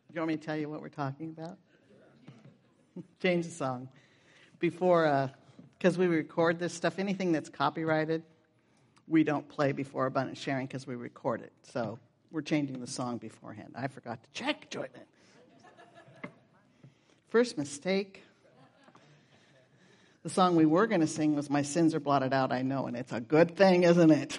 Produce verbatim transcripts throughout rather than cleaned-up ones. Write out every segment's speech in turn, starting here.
You want me to tell you what we're talking about? Change the song. Before, because uh, we record this stuff, anything that's copyrighted, we don't play before Abundant Sharing because we record it. So we're changing the song beforehand. I forgot to check, Jordan. First mistake. The song we were going to sing was My Sins Are Blotted Out, I Know, and it's a good thing, isn't it?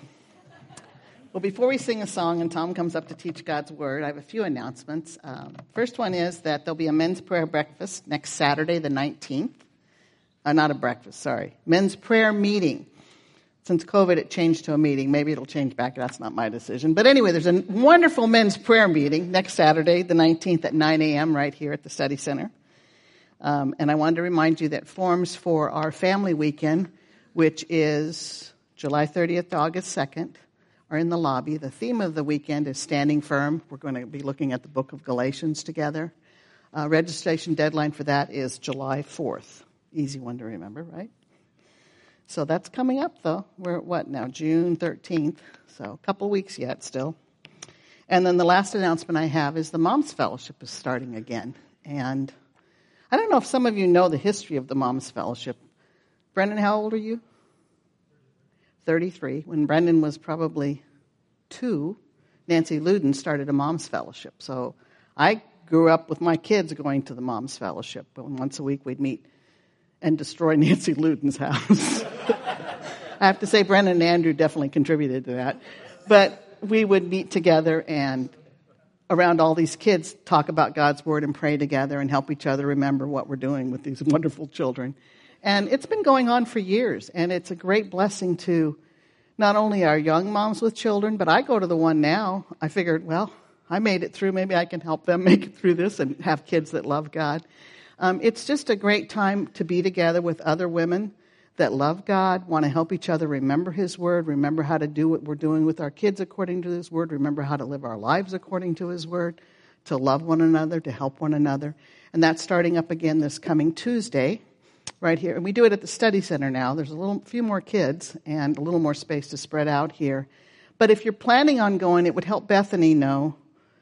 Well, before we sing a song and Tom comes up to teach God's Word, I have a few announcements. Um, first one is that there'll be a men's prayer breakfast next Saturday, the nineteenth. Uh, not a breakfast, sorry. Men's prayer meeting. Since COVID, it changed to a meeting. Maybe it'll change back. That's not my decision. But anyway, there's a wonderful men's prayer meeting next Saturday, the nineteenth at nine a.m. right here at the Study Center. Um, and I wanted to remind you that forms for our family weekend, which is July thirtieth to August second, are in the lobby. The theme of the weekend is Standing Firm. We're going to be looking at the book of Galatians together. Uh, registration deadline for that is July fourth. Easy one to remember, right? So that's coming up, though. We're at what now? June thirteenth. So a couple weeks yet still. And then the last announcement I have is the Moms Fellowship is starting again. And I don't know if some of you know the history of the Moms Fellowship. Brendan, how old are you? thirty-three. When Brendan was probably two, Nancy Luden started a Moms Fellowship. So I grew up with my kids going to the Moms Fellowship. But once a week we'd meet and destroy Nancy Luden's house. I have to say Brendan and Andrew definitely contributed to that. But we would meet together and around all these kids talk about God's Word and pray together and help each other remember what we're doing with these wonderful children. And it's been going on for years, and it's a great blessing to not only our young moms with children, but I go to the one now. I figured, well, I made it through. Maybe I can help them make it through this and have kids that love God. Um, it's just a great time to be together with other women that love God, want to help each other remember His Word, remember how to do what we're doing with our kids according to His Word, remember how to live our lives according to His Word, to love one another, to help one another. And that's starting up again this coming Tuesday right here. And we do it at the Study Center now. There's a little few more kids and a little more space to spread out here. But if you're planning on going, it would help Bethany know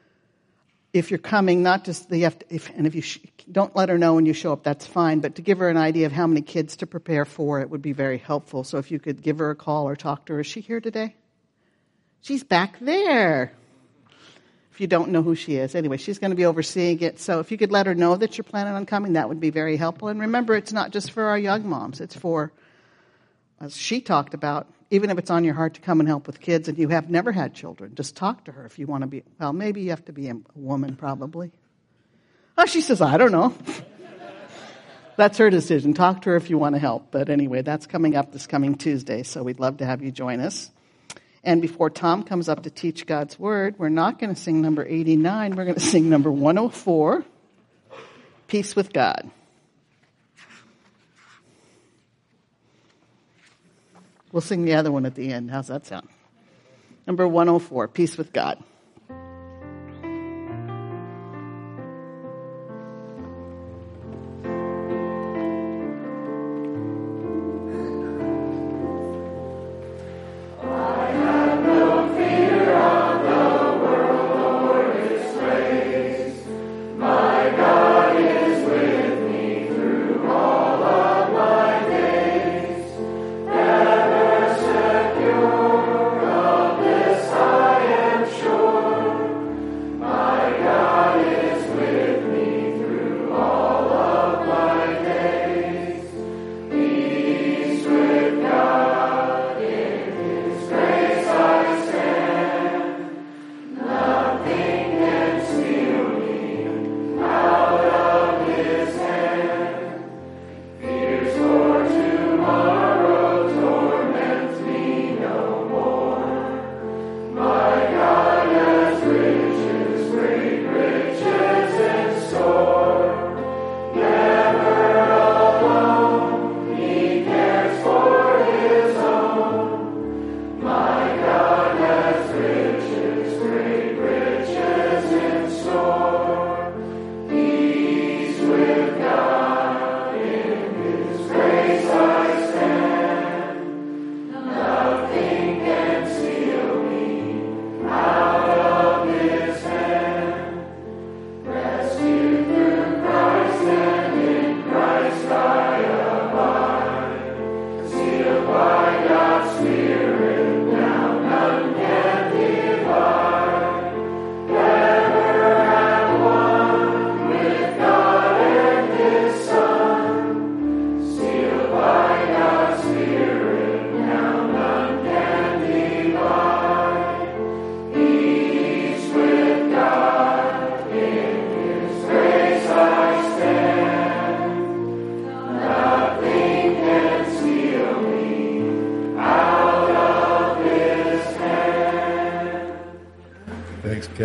if you're coming, not just the, if, and if you sh- don't let her know when you show up, that's fine, but to give her an idea of how many kids to prepare for, it would be very helpful. So if you could give her a call or talk to her. Is she here today? She's back there. If you don't know who she is. Anyway, she's going to be overseeing it. So if you could let her know that you're planning on coming, that would be very helpful. And remember, it's not just for our young moms. It's for, as she talked about, even if it's on your heart to come and help with kids and you have never had children, just talk to her if you want to be, well, maybe you have to be a woman probably. Oh, she says, I don't know. That's her decision. Talk to her if you want to help. But anyway, that's coming up this coming Tuesday, so we'd love to have you join us. And before Tom comes up to teach God's Word, we're not going to sing number eighty-nine. We're going to sing number one oh four, Peace with God. We'll sing the other one at the end. How's that sound? Number one oh four, Peace with God. Sure.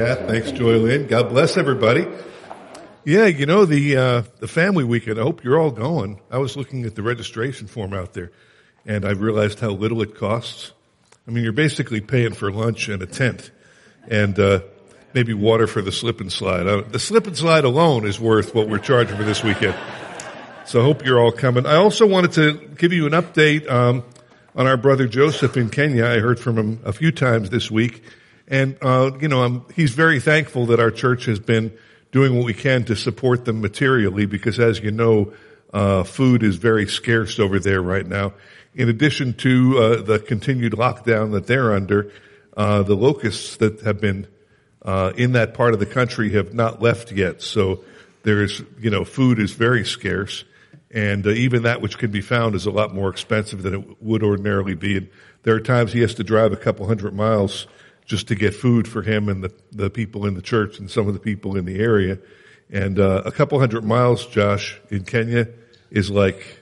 Kath. Thanks, Joy Lynn. God bless everybody. Yeah, you know, the uh, the family weekend, I hope you're all going. I was looking at the registration form out there, and I realized how little it costs. I mean, you're basically paying for lunch and a tent, and uh maybe water for the slip and slide. Uh, the slip and slide alone is worth what we're charging for this weekend. So I hope you're all coming. I also wanted to give you an update um, on our brother Joseph in Kenya. I heard from him a few times this week. And, uh, you know, I'm, he's very thankful that our church has been doing what we can to support them materially because, as you know, uh, food is very scarce over there right now. In addition to uh, the continued lockdown that they're under, uh, the locusts that have been uh in that part of the country have not left yet. So there's, you know, food is very scarce. And uh, even that which can be found is a lot more expensive than it would ordinarily be. And there are times he has to drive a couple hundred miles just to get food for him and the, the people in the church and some of the people in the area. And uh, a couple hundred miles, Josh, in Kenya is like,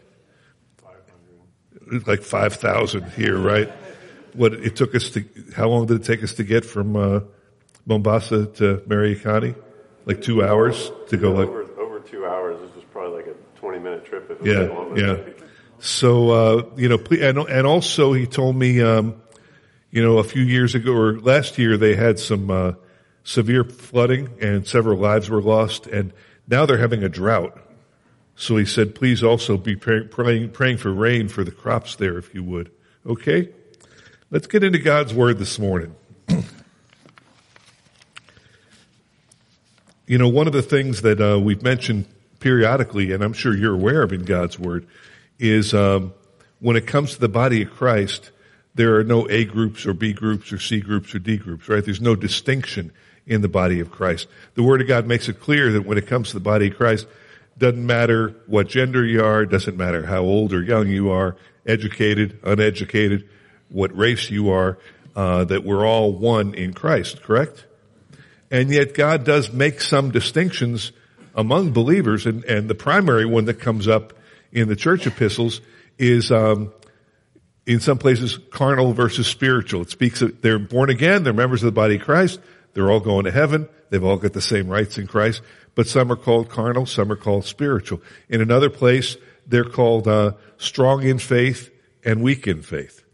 like five thousand here, right? What it took us to, how long did it take us to get from, uh, Mombasa to Mariakani? Like two hours to go like. Over, over two hours. This was probably like a twenty minute trip if it yeah, was longer. Yeah. So, uh, you know, and, and also he told me, um, you know, a few years ago or last year they had some, uh, severe flooding and several lives were lost and now they're having a drought. So he said, please also be pray, praying, praying for rain for the crops there if you would. Okay? Let's get into God's Word this morning. You know, one of the things that uh, we've mentioned periodically, and I'm sure you're aware of in God's Word, is um, when it comes to the body of Christ, there are no A groups or B groups or C groups or D groups, right? There's no distinction in the body of Christ. The Word of God makes it clear that when it comes to the body of Christ, doesn't matter what gender you are, doesn't matter how old or young you are, educated, uneducated, what race you are, uh, that we're all one in Christ, correct? And yet God does make some distinctions among believers, and, and the primary one that comes up in the church epistles is, um, in some places, carnal versus spiritual. It speaks of they're born again, they're members of the body of Christ, they're all going to heaven, they've all got the same rights in Christ, but some are called carnal, some are called spiritual. In another place, they're called uh, strong in faith and weak in faith.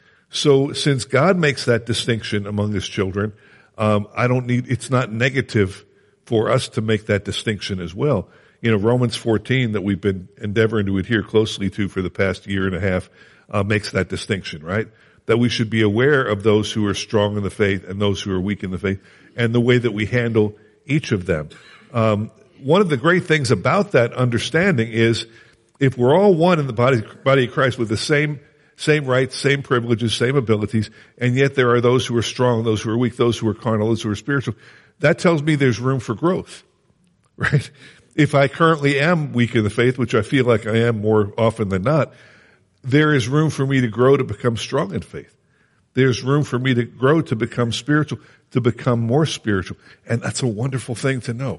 So since God makes that distinction among his children, Um, I don't need, it's not negative for us to make that distinction as well. You know, Romans fourteen that we've been endeavoring to adhere closely to for the past year and a half, uh, makes that distinction, right? That we should be aware of those who are strong in the faith and those who are weak in the faith and the way that we handle each of them. Um, one of the great things about that understanding is if we're all one in the body, body of Christ with the same Same rights, same privileges, same abilities, and yet there are those who are strong, those who are weak, those who are carnal, those who are spiritual. That tells me there's room for growth, right? If I currently am weak in the faith, which I feel like I am more often than not, there is room for me to grow to become strong in faith. There's room for me to grow to become spiritual, to become more spiritual. And that's a wonderful thing to know.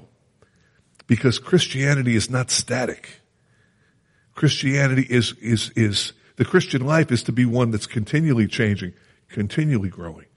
Because Christianity is not static. Christianity is, is, is, The Christian life is to be one that's continually changing, continually growing.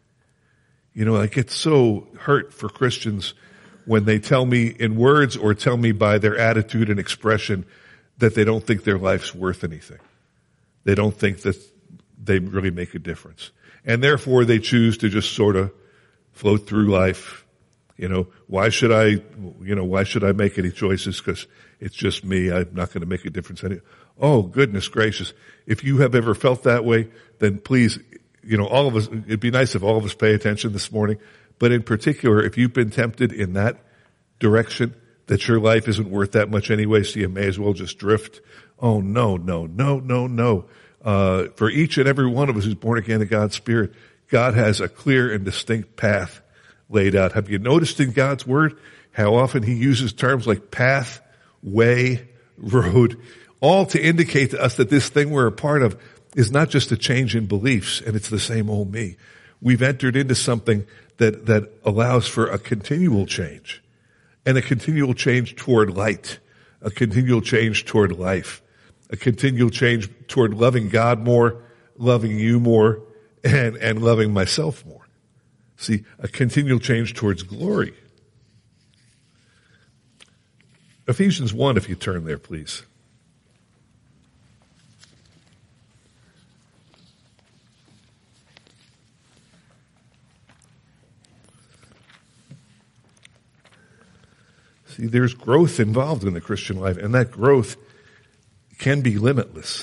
You know, I get so hurt for Christians when they tell me in words or tell me by their attitude and expression that they don't think their life's worth anything. They don't think that they really make a difference. And therefore they choose to just sort of float through life. You know, why should I, you know, why should I make any choices? Because it's just me. I'm not going to make a difference anyway. Oh, goodness gracious. If you have ever felt that way, then please, you know, all of us, it'd be nice if all of us pay attention this morning. But in particular, if you've been tempted in that direction, that your life isn't worth that much anyway, so you may as well just drift. Oh, no, no, no, no, no. Uh, for each and every one of us who's born again of God's Spirit, God has a clear and distinct path laid out. Have you noticed in God's Word how often he uses terms like path, way, road, all to indicate to us that this thing we're a part of is not just a change in beliefs and it's the same old me. We've entered into something that, that allows for a continual change and a continual change toward light, a continual change toward life, a continual change toward loving God more, loving you more, and, and loving myself more. See, a continual change towards glory. Ephesians one, if you turn there, please. See, there's growth involved in the Christian life, and that growth can be limitless.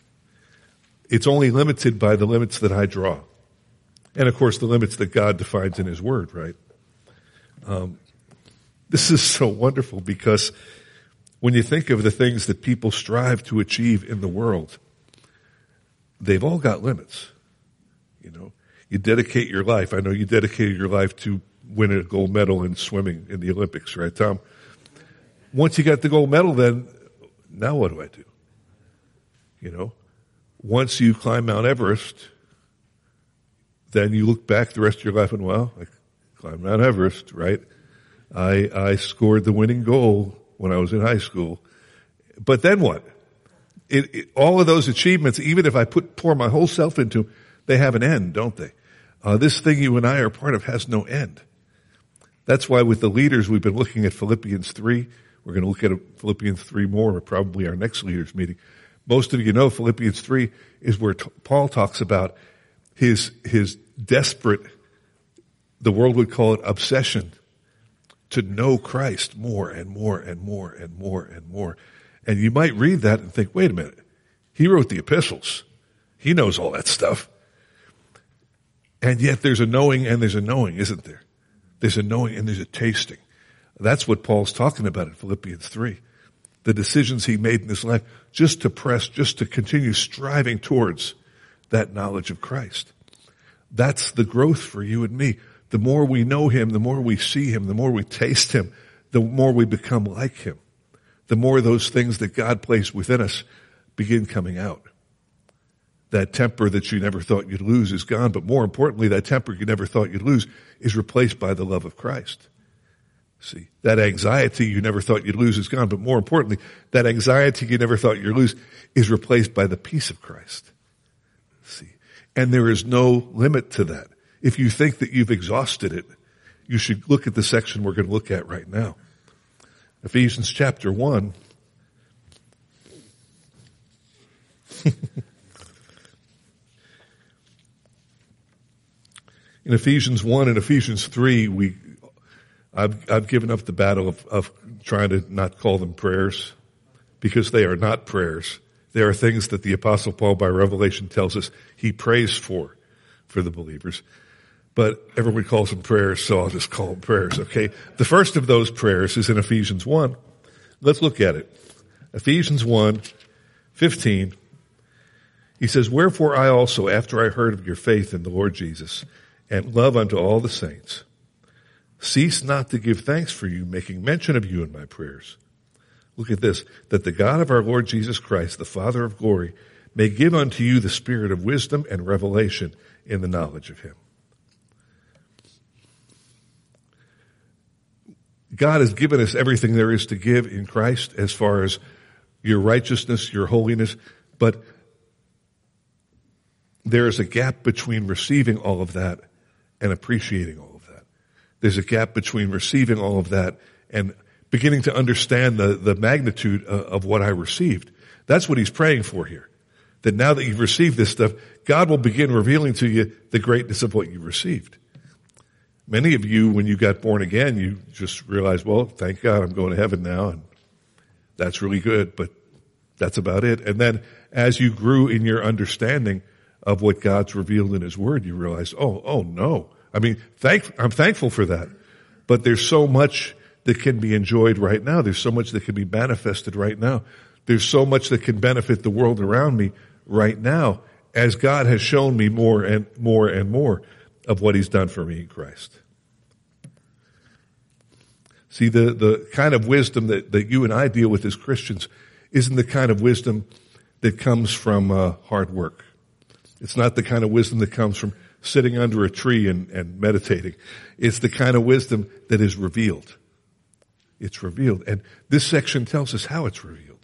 It's only limited by the limits that I draw. And, of course, the limits that God defines in His Word, right? Um, this is so wonderful because when you think of the things that people strive to achieve in the world, they've all got limits. You know, you dedicate your life. I know you dedicated your life to win a gold medal in swimming in the Olympics, right, Tom? Once you got the gold medal, then now what do I do? You know, once you climb Mount Everest, then you look back the rest of your life and, well, I climbed Mount Everest, right? I, I scored the winning goal when I was in high school. But then what? It, it, all of those achievements, even if I put pour my whole self into, they have an end, don't they? Uh, this thing you and I are part of has no end. That's why with the leaders, we've been looking at Philippians three. We're going to look at Philippians three more, probably our next leaders meeting. Most of you know Philippians three is where t- Paul talks about his, his desperate, the world would call it obsession, to know Christ more and more and more and more and more. And you might read that and think, wait a minute, he wrote the epistles. He knows all that stuff. And yet there's a knowing and there's a knowing, isn't there? There's a knowing and there's a tasting. That's what Paul's talking about in Philippians three. The decisions he made in his life just to press, just to continue striving towards that knowledge of Christ. That's the growth for you and me. The more we know Him, the more we see Him, the more we taste Him, the more we become like Him. The more those things that God placed within us begin coming out. That temper that you never thought you'd lose is gone, but more importantly, that temper you never thought you'd lose is replaced by the love of Christ. See, that anxiety you never thought you'd lose is gone, but more importantly, that anxiety you never thought you'd lose is replaced by the peace of Christ. See, and there is no limit to that. If you think that you've exhausted it, you should look at the section we're going to look at right now. Ephesians chapter one. In Ephesians one and Ephesians three, we, I've, I've given up the battle of, of trying to not call them prayers, because they are not prayers. They are things that the Apostle Paul by revelation tells us he prays for, for the believers. But everybody calls them prayers, so I'll just call them prayers, okay? The first of those prayers is in Ephesians one. Let's look at it. Ephesians one, fifteen. He says, "Wherefore I also, after I heard of your faith in the Lord Jesus, and love unto all the saints, cease not to give thanks for you, making mention of you in my prayers." Look at this. "That the God of our Lord Jesus Christ, the Father of glory, may give unto you the spirit of wisdom and revelation in the knowledge of Him." God has given us everything there is to give in Christ as far as your righteousness, your holiness, but there is a gap between receiving all of that and appreciating all of that. There's a gap between receiving all of that and beginning to understand the, the magnitude of, of what I received. That's what he's praying for here. That now that you've received this stuff, God will begin revealing to you the greatness of what you received. Many of you, when you got born again, you just realized, well, thank God I'm going to heaven now, and that's really good, but that's about it. And then as you grew in your understanding of what God's revealed in His Word, you realize, oh, oh no. I mean, thank, I'm thankful for that. But there's so much that can be enjoyed right now. There's so much that can be manifested right now. There's so much that can benefit the world around me right now, as God has shown me more and more and more of what He's done for me in Christ. See, the, the kind of wisdom that, that you and I deal with as Christians isn't the kind of wisdom that comes from uh, hard work. It's not the kind of wisdom that comes from sitting under a tree and, and meditating. It's the kind of wisdom that is revealed. It's revealed. And this section tells us how it's revealed.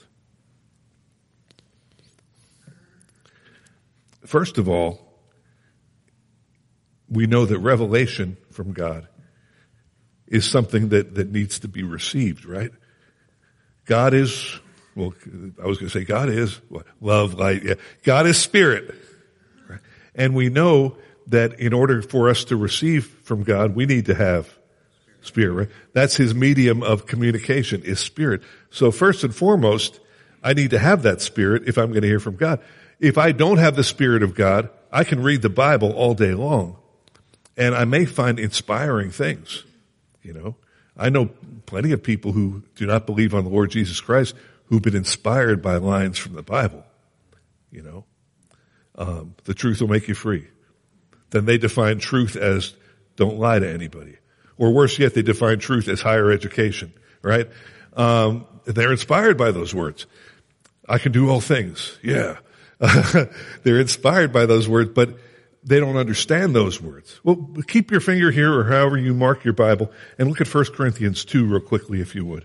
First of all, we know that revelation from God is something that, that needs to be received, right? God is, well, I was going to say God is what? Love, light, yeah. God is spirit. Right? And we know that in order for us to receive from God, we need to have spirit, right? That's his medium of communication, is spirit. So first and foremost, I need to have that spirit if I'm going to hear from God. If I don't have the Spirit of God, I can read the Bible all day long, and I may find inspiring things, you know. I know plenty of people who do not believe on the Lord Jesus Christ who've been inspired by lines from the Bible, you know. Um, the truth will make you free. Then they define truth as don't lie to anybody. Or worse yet, they define truth as higher education, right? Um, they're inspired by those words. I can do all things. Yeah. They're inspired by those words, but they don't understand those words. Well, keep your finger here or however you mark your Bible and look at First Corinthians two real quickly if you would.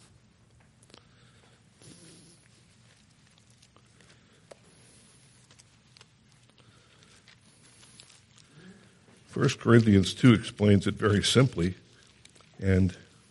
First Corinthians two explains it very simply. And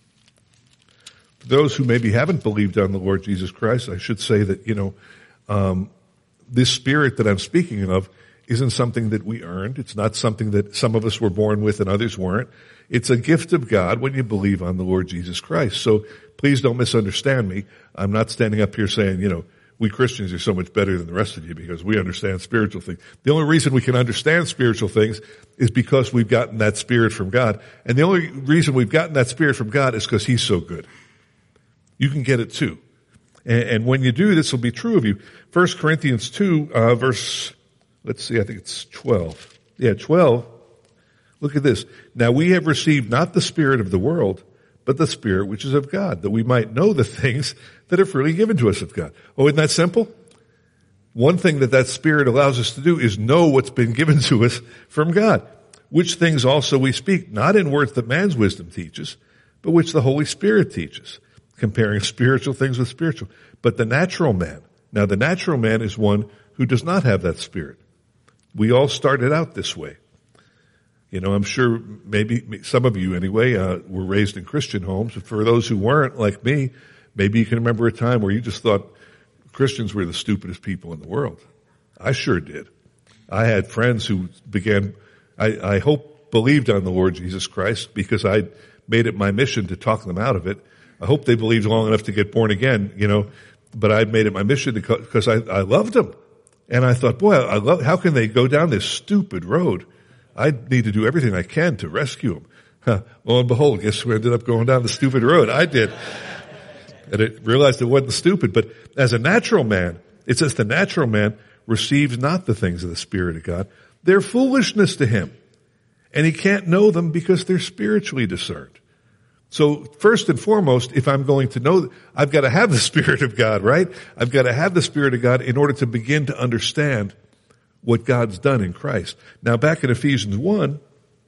for those who maybe haven't believed on the Lord Jesus Christ, I should say that, you know, um, this spirit that I'm speaking of isn't something that we earned. It's not something that some of us were born with and others weren't. It's a gift of God when you believe on the Lord Jesus Christ. So please don't misunderstand me. I'm not standing up here saying, you know, we Christians are so much better than the rest of you because we understand spiritual things. The only reason we can understand spiritual things is because we've gotten that spirit from God. And the only reason we've gotten that spirit from God is because he's so good. You can get it too. And, and when you do, this will be true of you. First Corinthians two, uh, verse, let's see, I think it's twelve. Yeah, twelve. Look at this. Now we have received not the spirit of the world, but the Spirit which is of God, that we might know the things that are freely given to us of God. Oh, isn't that simple? One thing that that Spirit allows us to do is know what's been given to us from God, which things also we speak, not in words that man's wisdom teaches, but which the Holy Spirit teaches, comparing spiritual things with spiritual. But the natural man, now the natural man is one who does not have that Spirit. We all started out this way. You know, I'm sure maybe some of you anyway, uh, were raised in Christian homes. For those who weren't, like me, maybe you can remember a time where you just thought Christians were the stupidest people in the world. I sure did. I had friends who began, I, I hope, believed on the Lord Jesus Christ because I made it my mission to talk them out of it. I hope they believed long enough to get born again, you know, but I made it my mission because I, I loved them. And I thought, boy, I love, how can they go down this stupid road? I need to do everything I can to rescue them. Huh. Lo and behold, guess who ended up going down the stupid road? I did. And I realized it wasn't stupid. But as a natural man, it says the natural man receives not the things of the Spirit of God. They're foolishness to him. And he can't know them because they're spiritually discerned. So first and foremost, if I'm going to know, I've got to have the Spirit of God, right? I've got to have the Spirit of God in order to begin to understand what God's done in Christ. Now back in Ephesians one,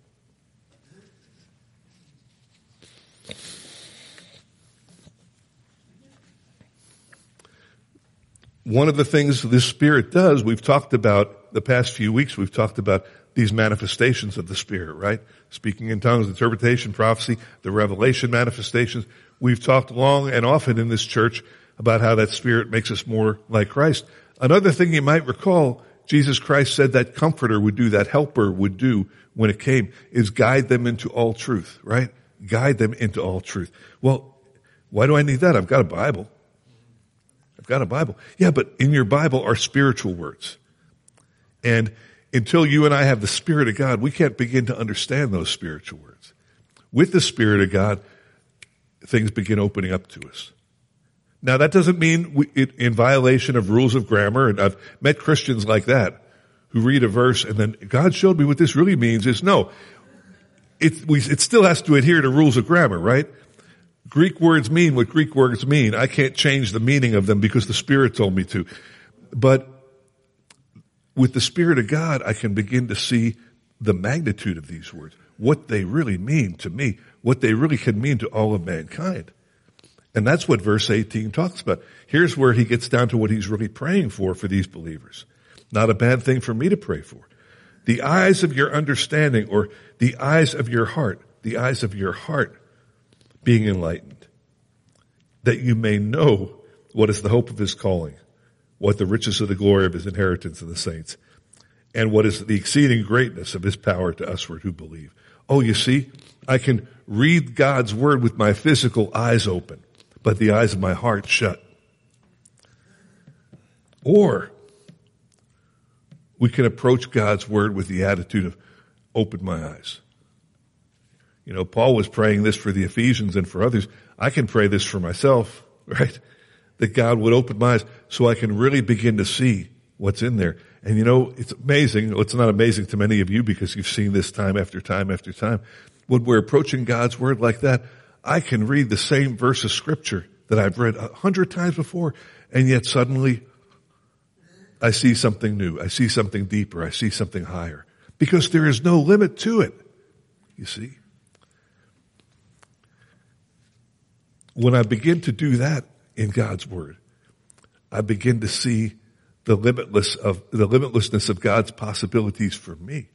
one of the things this Spirit does, we've talked about the past few weeks, we've talked about these manifestations of the Spirit, right? Speaking in tongues, interpretation, prophecy, the revelation manifestations. We've talked long and often in this church about how that Spirit makes us more like Christ. Another thing you might recall, Jesus Christ said that comforter would do, that helper would do when it came, is guide them into all truth, right? Guide them into all truth. Well, why do I need that? I've got a Bible. I've got a Bible. Yeah, but in your Bible are spiritual words. And until you and I have the Spirit of God, we can't begin to understand those spiritual words. With the Spirit of God, things begin opening up to us. Now that doesn't mean we, it, in violation of rules of grammar, and I've met Christians like that who read a verse and then God showed me what this really means is no, it, we, it still has to adhere to rules of grammar, right? Greek words mean what Greek words mean. I can't change the meaning of them because the Spirit told me to. But with the Spirit of God, I can begin to see the magnitude of these words, what they really mean to me, what they really can mean to all of mankind. And that's what verse eighteen talks about. Here's where he gets down to what he's really praying for for these believers. Not a bad thing for me to pray for. The eyes of your understanding, or the eyes of your heart, the eyes of your heart being enlightened, that you may know what is the hope of his calling, what the riches of the glory of his inheritance in the saints, and what is the exceeding greatness of his power to usward who believe. Oh, you see, I can read God's word with my physical eyes open, but the eyes of my heart shut. Or we can approach God's word with the attitude of, open my eyes. You know, Paul was praying this for the Ephesians and for others. I can pray this for myself, right? That God would open my eyes so I can really begin to see what's in there. And you know, it's amazing. Well, it's not amazing to many of you because you've seen this time after time after time. When we're approaching God's word like that, I can read the same verse of scripture that I've read a hundred times before, and yet suddenly I see something new. I see something deeper. I see something higher. Because there is no limit to it, you see. When I begin to do that in God's word, I begin to see the limitless of the limitlessness of God's possibilities for me.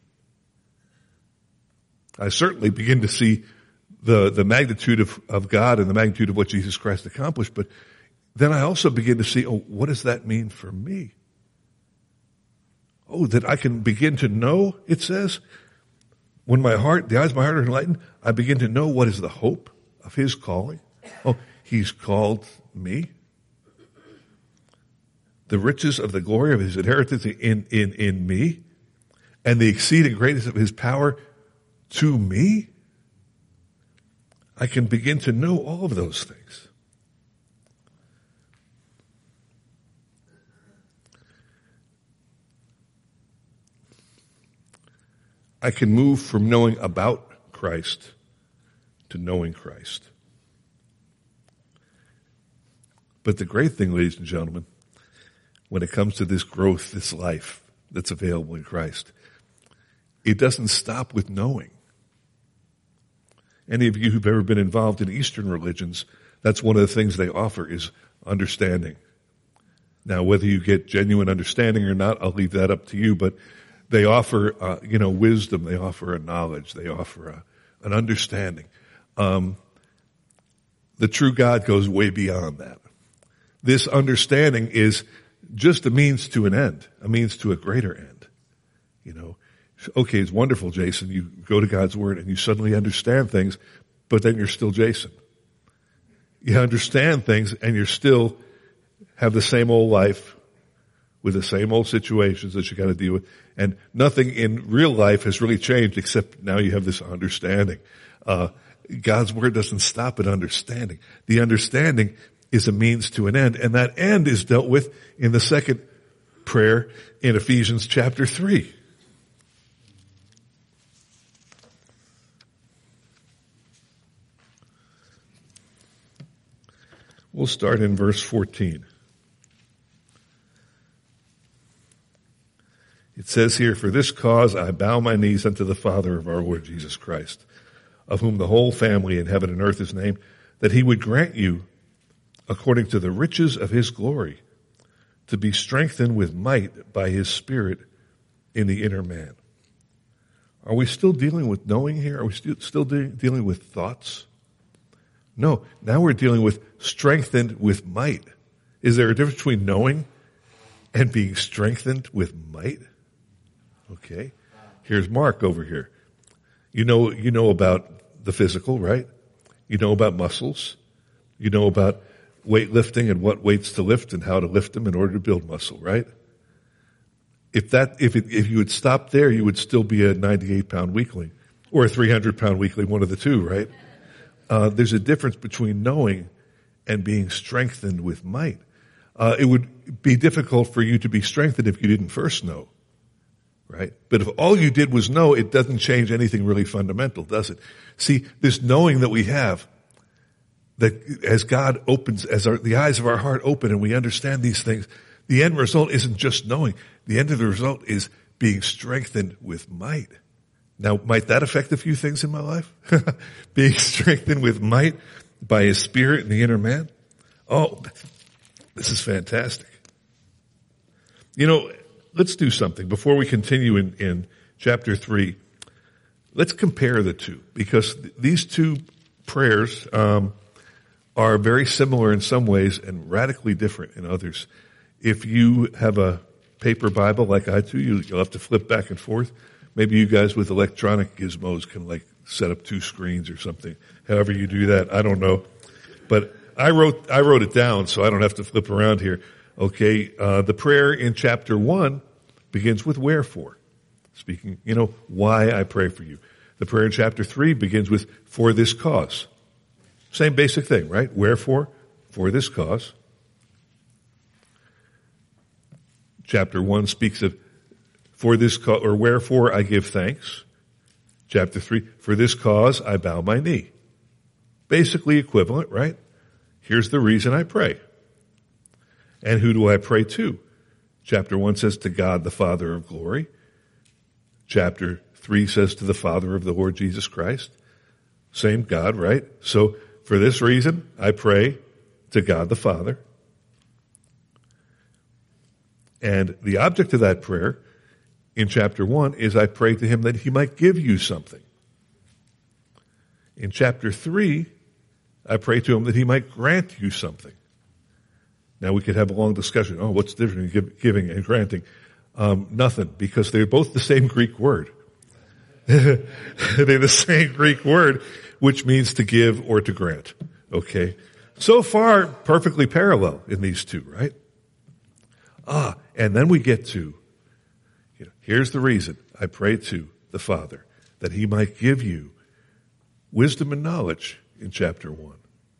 I certainly begin to see the, the magnitude of, of God and the magnitude of what Jesus Christ accomplished, but then I also begin to see, oh, what does that mean for me? Oh, that I can begin to know, it says, when my heart, the eyes of my heart are enlightened, I begin to know what is the hope of his calling. Oh, he's called me. The riches of the glory of his inheritance in, in, in me, and the exceeding greatness of his power to me. I can begin to know all of those things. I can move from knowing about Christ to knowing Christ. But the great thing, ladies and gentlemen, when it comes to this growth, this life that's available in Christ, it doesn't stop with knowing. Any of you who've ever been involved in Eastern religions, that's one of the things they offer is understanding. Now, whether you get genuine understanding or not, I'll leave that up to you, but they offer, uh, you know, wisdom. They offer a knowledge. They offer a, an understanding. Um, the true God goes way beyond that. This understanding is just a means to an end, a means to a greater end. You know, okay, it's wonderful, Jason. You go to God's word and you suddenly understand things, but then you're still Jason. You understand things and you're still have the same old life with the same old situations that you got to deal with. And nothing in real life has really changed except now you have this understanding. Uh, God's word doesn't stop at understanding. The understanding is a means to an end, and that end is dealt with in the second prayer in Ephesians chapter three. We'll start in verse fourteen. It says here, "For this cause I bow my knees unto the Father of our Lord Jesus Christ, of whom the whole family in heaven and earth is named, that he would grant you, according to the riches of his glory, to be strengthened with might by his Spirit in the inner man." Are we still dealing with knowing here? Are we still, still de- dealing with thoughts? No, now we're dealing with strengthened with might. Is there a difference between knowing and being strengthened with might? Okay. Here's Mark over here. You know, you know about the physical, right? You know about muscles. You know about weightlifting and what weights to lift and how to lift them in order to build muscle, right? If that, if it, if you had stopped there, you would still be a ninety-eight pound weakling or a three hundred pound weakling, one of the two, right? Uh, there's a difference between knowing and being strengthened with might. Uh, it would be difficult for you to be strengthened if you didn't first know, right? But if all you did was know, it doesn't change anything really fundamental, does it? See, this knowing that we have, that as God opens, as our, the eyes of our heart open and we understand these things, the end result isn't just knowing. The end of the result is being strengthened with might. Now, might that affect a few things in my life? Being strengthened with might by his Spirit in the inner man? Oh, this is fantastic. You know, let's do something before we continue in, in chapter three. Let's compare the two, because th- these two prayers um, are very similar in some ways and radically different in others. If you have a paper Bible like I do, you, you'll have to flip back and forth. Maybe you guys with electronic gizmos can like set up two screens or something. However you do that, I don't know. But I wrote I wrote it down so I don't have to flip around here. Okay, uh, the prayer in chapter one begins with wherefore. Speaking, you know, why I pray for you. The prayer in chapter three begins with for this cause. Same basic thing, right? Wherefore, for this cause. Chapter one speaks of for this cause, or wherefore I give thanks. Chapter three, for this cause I bow my knee. Basically equivalent, right? Here's the reason I pray. And who do I pray to? Chapter one says to God, the Father of glory. Chapter three says to the Father of the Lord Jesus Christ. Same God, right? So for this reason, I pray to God the Father. And the object of that prayer in chapter one is I pray to him that he might give you something. In chapter three, I pray to him that he might grant you something. Now we could have a long discussion. Oh, what's the difference between giving and granting? Um, nothing, because they're both the same Greek word. They're the same Greek word, which means to give or to grant. Okay? So far, perfectly parallel in these two, right? Ah, and then we get to, you know, here's the reason I pray to the Father, that he might give you wisdom and knowledge in chapter one.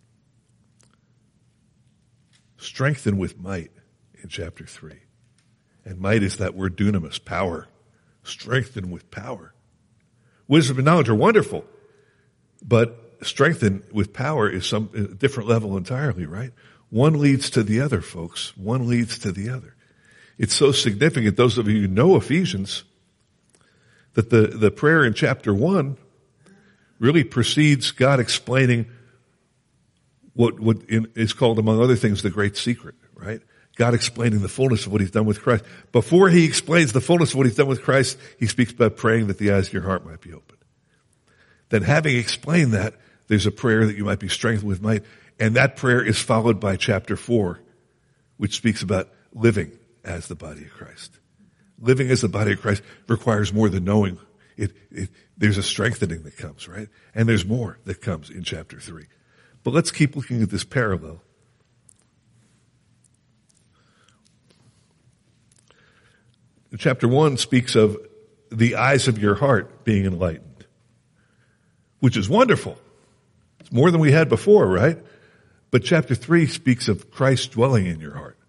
Strengthen with might in chapter three. And might is that word dunamis, power. Strengthen with power. Wisdom and knowledge are wonderful, but strengthen with power is some a different level entirely, right? One leads to the other, folks. One leads to the other. It's so significant, those of you who know Ephesians, that the, the prayer in chapter one really precedes God explaining what, what in, is called, among other things, the great secret, right? God explaining the fullness of what he's done with Christ. Before he explains the fullness of what he's done with Christ, he speaks about praying that the eyes of your heart might be opened. Then having explained that, there's a prayer that you might be strengthened with might. And that prayer is followed by chapter four, which speaks about living as the body of Christ. Living as the body of Christ requires more than knowing. It, it, there's a strengthening that comes, right? And there's more that comes in chapter three. But let's keep looking at this parallel. Chapter one speaks of the eyes of your heart being enlightened, which is wonderful. It's more than we had before, right? But chapter three speaks of Christ dwelling in your heart.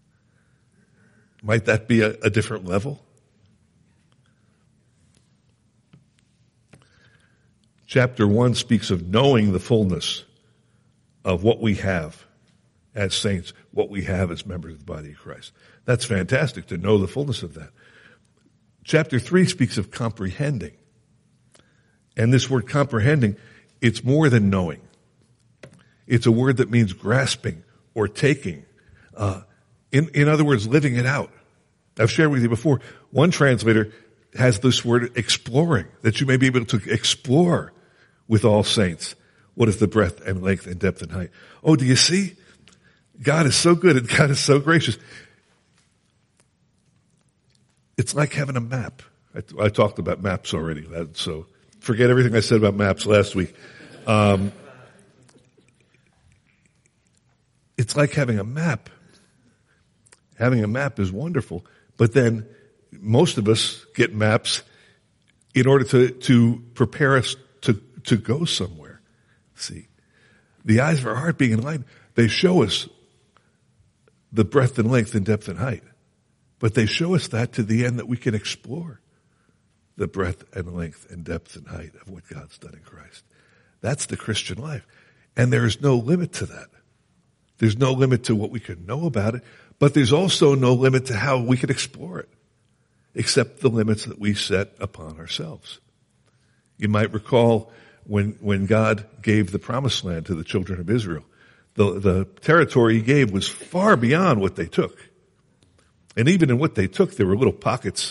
Might that be a, a different level? Chapter one speaks of knowing the fullness of what we have as saints, what we have as members of the body of Christ. That's fantastic to know the fullness of that. Chapter three speaks of comprehending. And this word comprehending, it's more than knowing. It's a word that means grasping or taking. Uh, in, in other words, living it out. I've shared with you before, one translator has this word exploring, that you may be able to explore with all saints what is the breadth and length and depth and height. Oh, do you see? God is so good and God is so gracious. It's like having a map. I, I talked about maps already, so forget everything I said about maps last week. Um, it's like having a map. Having a map is wonderful, but then most of us get maps in order to, to prepare us to, to go somewhere. See, the eyes of our heart being enlightened, they show us the breadth and length and depth and height. But they show us that to the end that we can explore the breadth and length and depth and height of what God's done in Christ. That's the Christian life. And there is no limit to that. There's no limit to what we can know about it, but there's also no limit to how we can explore it, except the limits that we set upon ourselves. You might recall when, when God gave the promised land to the children of Israel, the, the territory he gave was far beyond what they took. And even in what they took, there were little pockets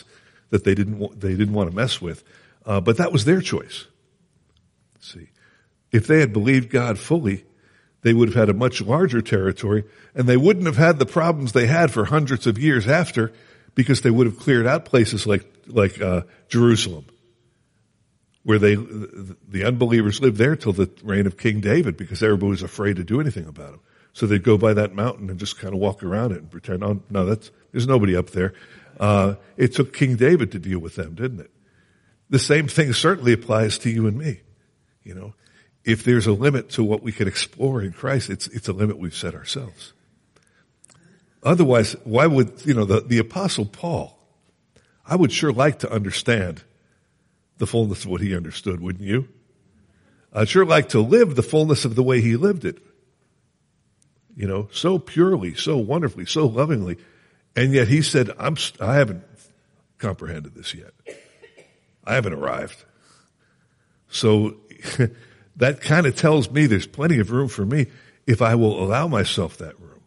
that they didn't wa- they didn't want to mess with. Uh, but that was their choice. See, if they had believed God fully, they would have had a much larger territory, and they wouldn't have had the problems they had for hundreds of years after, because they would have cleared out places like like uh, Jerusalem, where they the unbelievers lived there till the reign of King David, because everybody was afraid to do anything about them. So they'd go by that mountain and just kind of walk around it and pretend, oh, no, that's there's nobody up there. Uh, it took King David to deal with them, didn't it? The same thing certainly applies to you and me. You know, if there's a limit to what we can explore in Christ, it's it's a limit we've set ourselves. Otherwise, why would, you know, the, the Apostle Paul, I would sure like to understand the fullness of what he understood, wouldn't you? I'd sure like to live the fullness of the way he lived it. You know, so purely, so wonderfully, so lovingly. And yet he said, I'm, I haven't comprehended this yet. I haven't arrived. So that kind of tells me there's plenty of room for me if I will allow myself that room.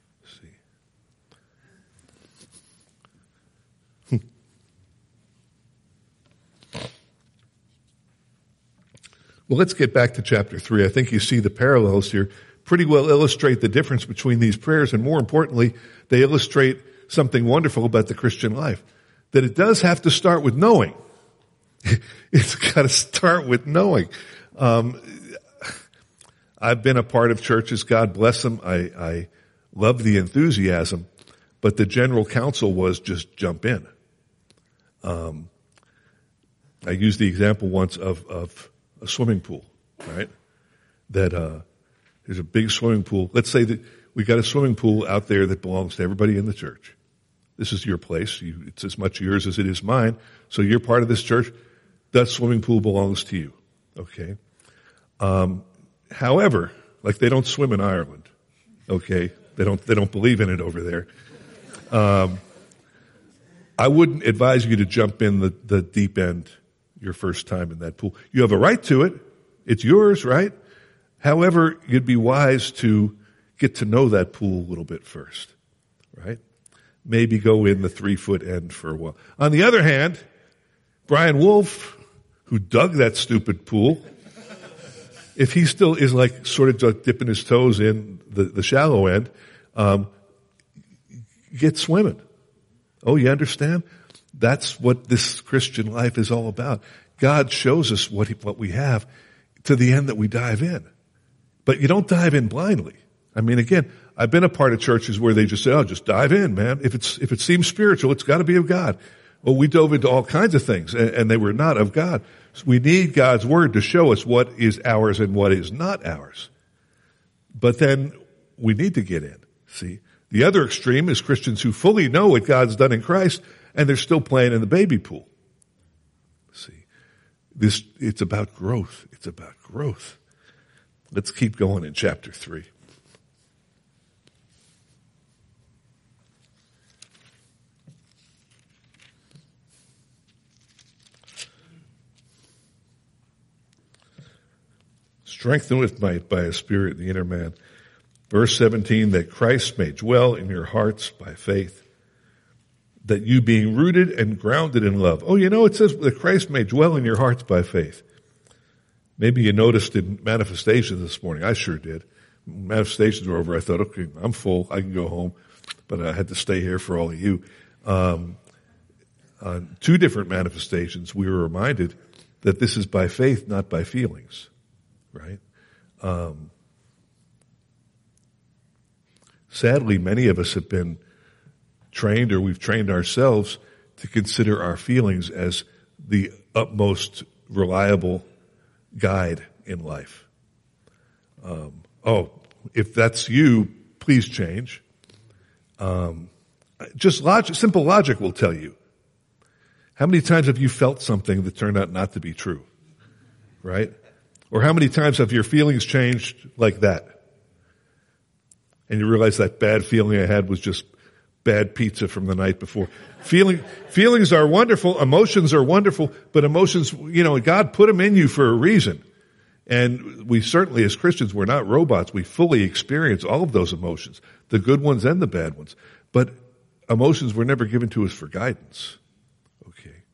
See? Well, let's get back to chapter three. I think you see the parallels here pretty well illustrate the difference between these prayers, and more importantly, they illustrate something wonderful about the Christian life. That it does have to start with knowing. It's got to start with knowing. Um, I've been a part of churches, God bless them. I, I love the enthusiasm, but the general counsel was just jump in. Um, I used the example once of, of a swimming pool, right? That, uh, there's a big swimming pool. Let's say that we got a swimming pool out there that belongs to everybody in the church. This is your place. You, it's as much yours as it is mine. So you're part of this church. That swimming pool belongs to you. Okay. Um, however, like they don't swim in Ireland. Okay. They don't, they don't believe in it over there. Um, I wouldn't advise you to jump in the, the deep end your first time in that pool. You have a right to it. It's yours, right? However, you'd be wise to get to know that pool a little bit first, right? Maybe go in the three-foot end for a while. On the other hand, Brian Wolf, who dug that stupid pool, if he still is like sort of like dipping his toes in the, the shallow end, um, get swimming. Oh, you understand? That's what this Christian life is all about. God shows us what, he, what we have to the end that we dive in. But you don't dive in blindly. I mean, again, I've been a part of churches where they just say, oh, just dive in, man. If it's, if it seems spiritual, it's got to be of God. Well, we dove into all kinds of things, and, and they were not of God. So we need God's word to show us what is ours and what is not ours. But then we need to get in, see? The other extreme is Christians who fully know what God's done in Christ, and they're still playing in the baby pool. See? This, it's about growth. It's about growth. Let's keep going in chapter three. Strengthen with might by His Spirit the inner man. Verse seventeen, that Christ may dwell in your hearts by faith, that you being rooted and grounded in love. Oh, you know, it says that Christ may dwell in your hearts by faith. Maybe you noticed in manifestations this morning. I sure did. Manifestations were over. I thought, okay, I'm full. I can go home. But I had to stay here for all of you. Um, on two different manifestations, we were reminded that this is by faith, not by feelings. Right? Um, sadly, many of us have been trained, or we've trained ourselves to consider our feelings as the utmost reliable guide in life. Um, oh, if that's you, please change. Um, just logic, simple logic will tell you. How many times have you felt something that turned out not to be true? Right? Or how many times have your feelings changed like that? And you realize that bad feeling I had was just bad pizza from the night before. Feeling, feelings are wonderful. Emotions are wonderful. But emotions, you know, God put them in you for a reason. And we certainly, as Christians, we're not robots. We fully experience all of those emotions, the good ones and the bad ones. But emotions were never given to us for guidance. Okay.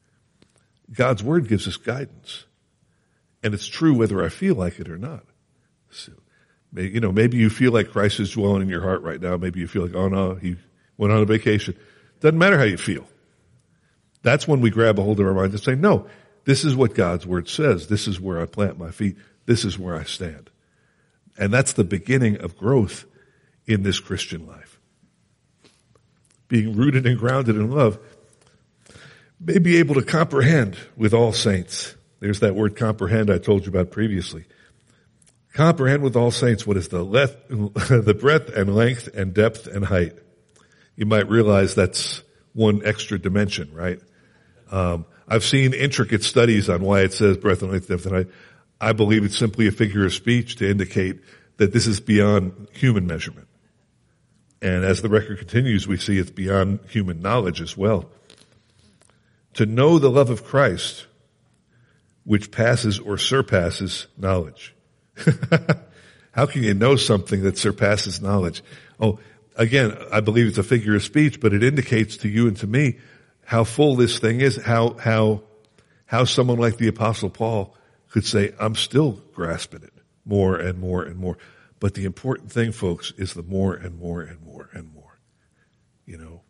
God's word gives us guidance. And it's true whether I feel like it or not. So, you know, maybe you feel like Christ is dwelling in your heart right now. Maybe you feel like, oh no, he went on a vacation. Doesn't matter how you feel. That's when we grab a hold of our mind and say, no, this is what God's word says. This is where I plant my feet. This is where I stand. And that's the beginning of growth in this Christian life. Being rooted and grounded in love, may be able to comprehend with all saints. There's that word comprehend I told you about previously. Comprehend with all saints what is the length, the breadth and length and depth and height. You might realize that's one extra dimension, right? Um, I've seen intricate studies on why it says breadth and length, depth and height. I believe it's simply a figure of speech to indicate that this is beyond human measurement. And as the record continues, we see it's beyond human knowledge as well. To know the love of Christ, which passes or surpasses knowledge. How can you know something that surpasses knowledge? Oh, again, I believe it's a figure of speech, but it indicates to you and to me how full this thing is, how, how, how someone like the Apostle Paul could say, I'm still grasping it more and more and more. But the important thing, folks, is the more and more and more and more. You know,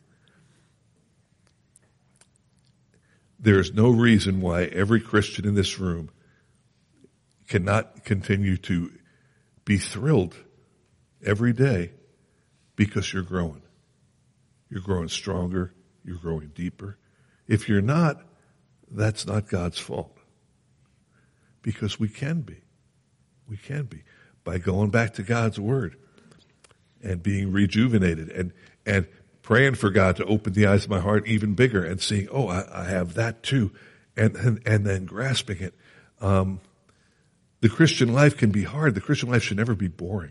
there is no reason why every Christian in this room cannot continue to be thrilled every day because you're growing. You're growing stronger. You're growing deeper. If you're not, that's not God's fault. Because we can be. We can be. By going back to God's word and being rejuvenated and, and praying for God to open the eyes of my heart even bigger and seeing, oh, I, I have that too. And, and, and then grasping it. Um, the Christian life can be hard. The Christian life should never be boring.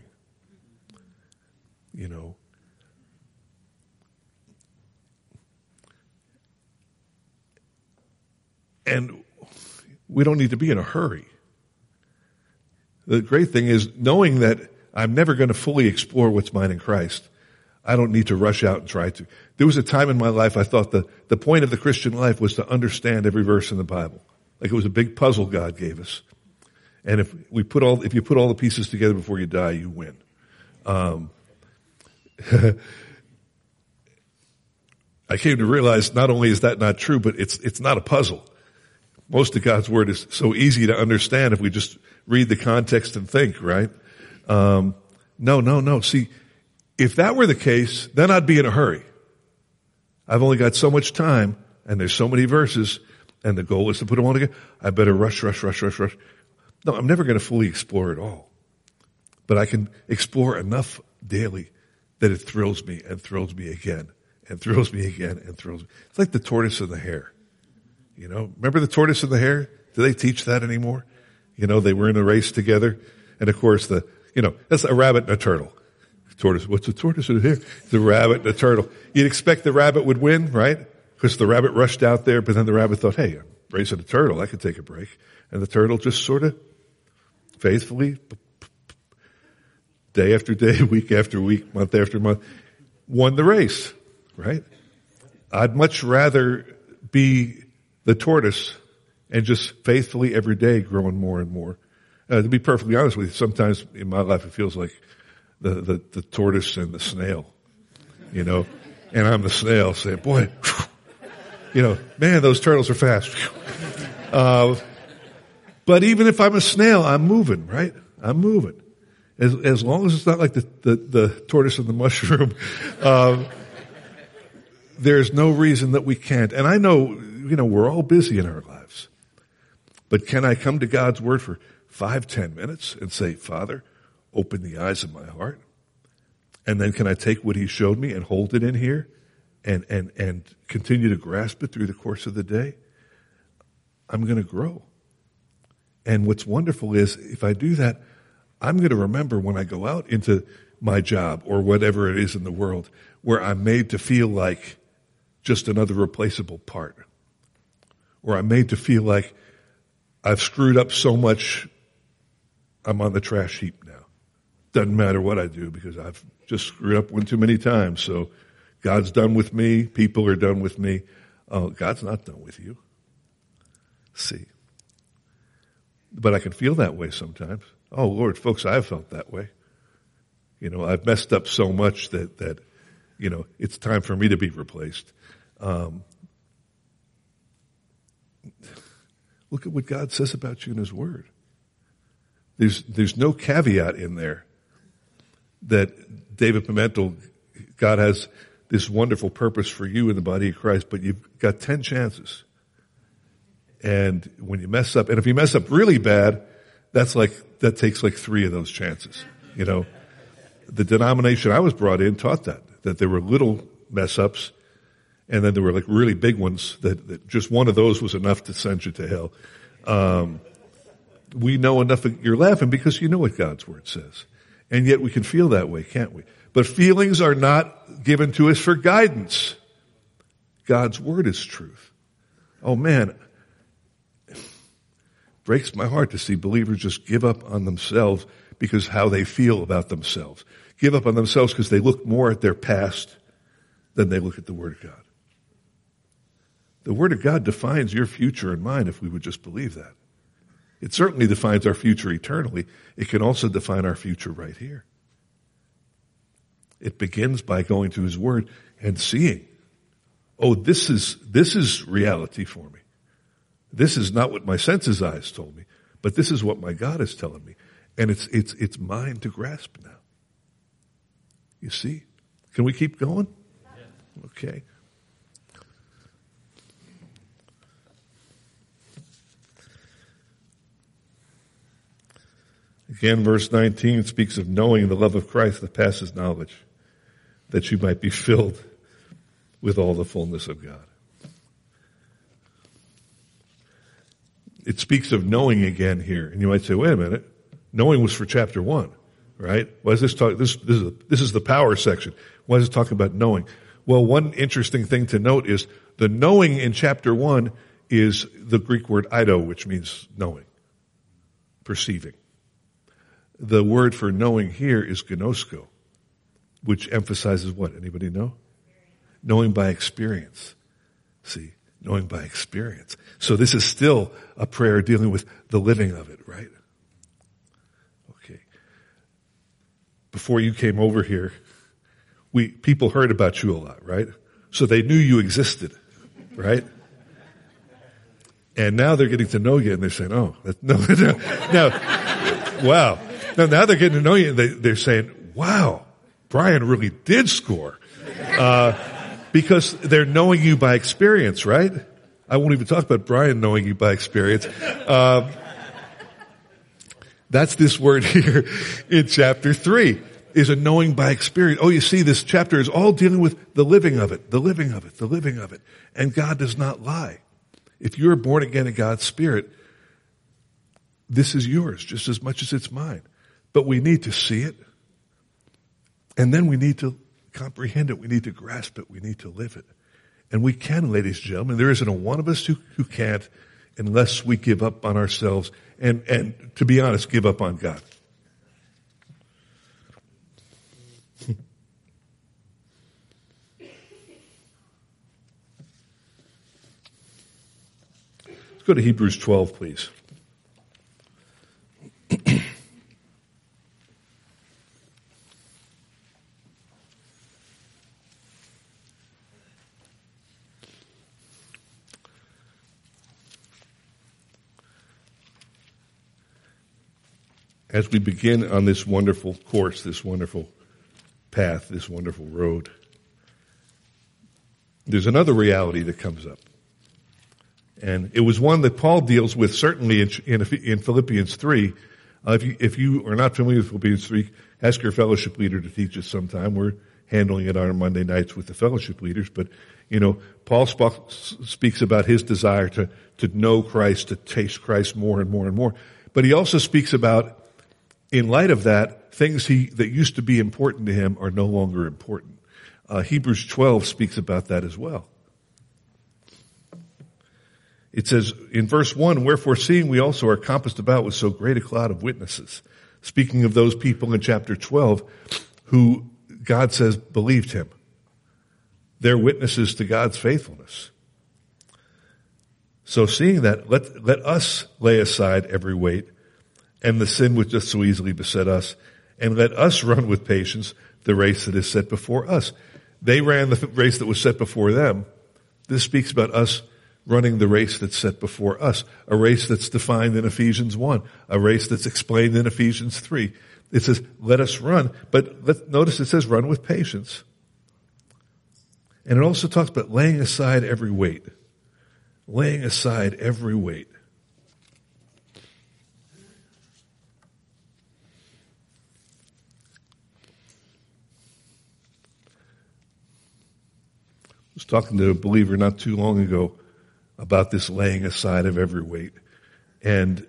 You know. And we don't need to be in a hurry. The great thing is knowing that I'm never going to fully explore what's mine in Christ. I don't need to rush out and try to. There was a time in my life I thought the, the point of the Christian life was to understand every verse in the Bible. Like it was a big puzzle God gave us. And if we put all, if you put all the pieces together before you die, you win. Um, I came to realize not only is that not true, but it's, it's not a puzzle. Most of God's word is so easy to understand if we just read the context and think, right? Um, no, no, no. See, if that were the case, then I'd be in a hurry. I've only got so much time, and there's so many verses, and the goal is to put them all together. I better rush, rush, rush, rush, rush. No, I'm never going to fully explore it all. But I can explore enough daily that it thrills me and thrills me again and thrills me again and thrills me. It's like the tortoise and the hare. You know, remember the tortoise and the hare? Do they teach that anymore? You know, they were in a race together. And of course the, you know, that's a rabbit and a turtle. Tortoise, what's a tortoise and a hare? The rabbit and a turtle. You'd expect the rabbit would win, right? Because the rabbit rushed out there, but then the rabbit thought, hey, I'm racing a turtle. I could take a break. And the turtle just sort of faithfully, day after day, week after week, month after month, won the race, right? I'd much rather be the tortoise and just faithfully every day growing more and more. Uh, to be perfectly honest with you, sometimes in my life it feels like the, the, the tortoise and the snail, you know, and I'm the snail saying, boy, whew, you know, man, those turtles are fast. Uh, but even if I'm a snail, I'm moving, right? I'm moving. As, as long as it's not like the, the, the tortoise and the mushroom, um, there's no reason that we can't. And I know, you know, we're all busy in our lives. But can I come to God's word for five, ten minutes and say, Father, open the eyes of my heart? And then can I take what he showed me and hold it in here and, and, and continue to grasp it through the course of the day? I'm going to grow. And what's wonderful is if I do that, I'm going to remember when I go out into my job or whatever it is in the world where I'm made to feel like just another replaceable part. Or I'm made to feel like I've screwed up so much, I'm on the trash heap now. Doesn't matter what I do because I've just screwed up one too many times. So God's done with me. People are done with me. Oh, God's not done with you. See. But I can feel that way sometimes. Oh, Lord, folks, I've felt that way. You know, I've messed up so much that, that you know, it's time for me to be replaced. Um, look at what God says about you in His Word. There's, there's no caveat in there that David Pimentel, God has this wonderful purpose for you in the body of Christ, but you've got ten chances. And when you mess up, and if you mess up really bad, that's like, that takes like three of those chances. You know, the denomination I was brought in taught that, that there were little mess ups, and then there were like really big ones that, that just one of those was enough to send you to hell. Um, we know enough, of, you're laughing because you know what God's Word says. And yet we can feel that way, can't we? But feelings are not given to us for guidance. God's Word is truth. Oh man, it breaks my heart to see believers just give up on themselves because how they feel about themselves. Give up on themselves because they look more at their past than they look at the Word of God. The Word of God defines your future and mine if we would just believe that. It certainly defines our future eternally. It can also define our future right here. It begins by going to His Word and seeing, oh, this is, this is reality for me. This is not what my senses eyes told me, but this is what my God is telling me. And it's, it's, it's mine to grasp now. You see? Can we keep going? Okay. Again, verse nineteen speaks of knowing the love of Christ that passes knowledge, that you might be filled with all the fullness of God. It speaks of knowing again here. And you might say, wait a minute, knowing was for chapter one, right? Why is this talk, this, this is, a, this is the power section. Why is it talking about knowing? Well, one interesting thing to note is the knowing in chapter one is the Greek word eido, which means knowing, perceiving. The word for knowing here is gnosko, which emphasizes what? Anybody know? Knowing by experience. See, knowing by experience. So this is still a prayer dealing with the living of it, right? Okay. Before you came over here, we, people heard about you a lot, right? So they knew you existed, right? And now they're getting to know you and they're saying, oh, that, no, no, no, wow. Now, now they're getting to know you and they, they're saying, wow, Brian really did score. Uh, because they're knowing you by experience, right? I won't even talk about Brian knowing you by experience. Um, that's this word here in chapter three, is a knowing by experience. Oh, you see, this chapter is all dealing with the living of it, the living of it, the living of it. And God does not lie. If you're born again in God's Spirit, this is yours just as much as it's mine. But we need to see it. And then we need to comprehend it. We need to grasp it. We need to live it. And we can, ladies and gentlemen. There isn't a one of us who, who can't unless we give up on ourselves and, and, to be honest, give up on God. Let's go to Hebrews twelve, please. As we begin on this wonderful course, this wonderful path, this wonderful road, there's another reality that comes up. And it was one that Paul deals with certainly in, in, in Philippians three. Uh, if, you, if you are not familiar with Philippians three, ask your fellowship leader to teach us sometime. We're handling it on Monday nights with the fellowship leaders. But, you know, Paul spoke, speaks about his desire to, to know Christ, to taste Christ more and more and more. But he also speaks about, in light of that, things he that used to be important to him are no longer important. Uh, Hebrews twelve speaks about that as well. It says in verse one, wherefore seeing we also are compassed about with so great a cloud of witnesses. Speaking of those people in chapter twelve who God says believed him. They're witnesses to God's faithfulness. So seeing that, let, let us lay aside every weight and the sin which just so easily beset us, and let us run with patience the race that is set before us. They ran the race that was set before them. This speaks about us running the race that's set before us, a race that's defined in Ephesians one, a race that's explained in Ephesians three. It says, let us run, but let, notice it says run with patience. And it also talks about laying aside every weight. Laying aside every weight. I was talking to a believer not too long ago about this laying aside of every weight. And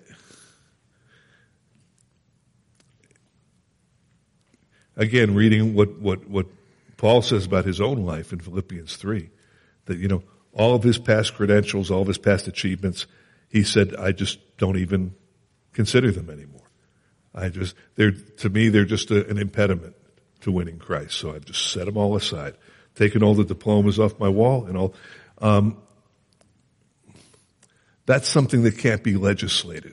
again, reading what, what, what Paul says about his own life in Philippians three, that, you know, all of his past credentials, all of his past achievements, he said, I just don't even consider them anymore. I just, they're, to me, they're just a, an impediment to winning Christ. So I've just set them all aside, taken all the diplomas off my wall and all. Um, that's something that can't be legislated.